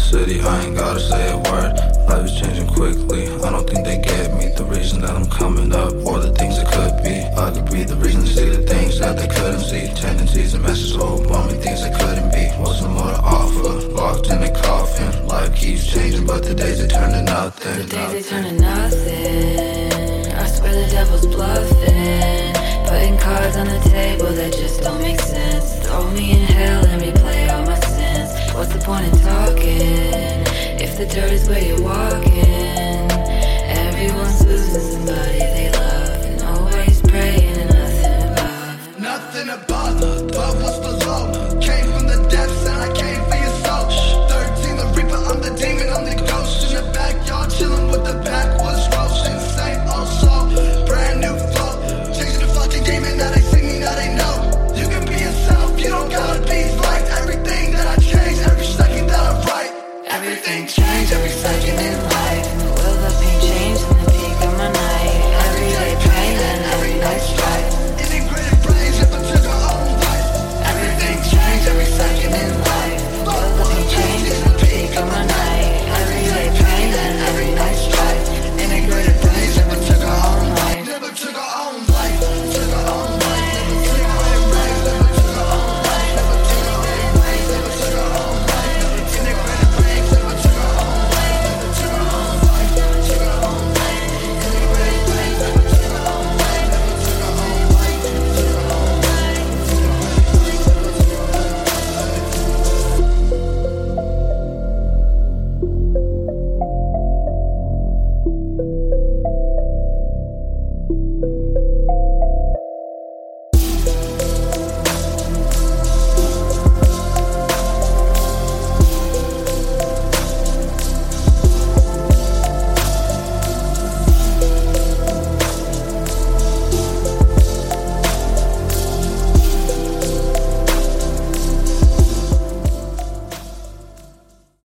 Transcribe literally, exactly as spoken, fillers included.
city, I ain't gotta say a word. Life is changing quickly, I don't think they get me. The reason that I'm coming up, or the things it could be. I could be the reason to see the things that they couldn't see. Tendencies and messages overwhelming, things they couldn't be. What's some more to offer? Locked in a coffin. Life keeps changing, but the days they turn to nothing. The days they turn to nothing. I swear the devil's bluffing, putting cards on the table that just don't make sense. Throw me in hell and replay all my sins. What's the point in talking if the dirt is where you're walking? Everyone's losing somebody they love.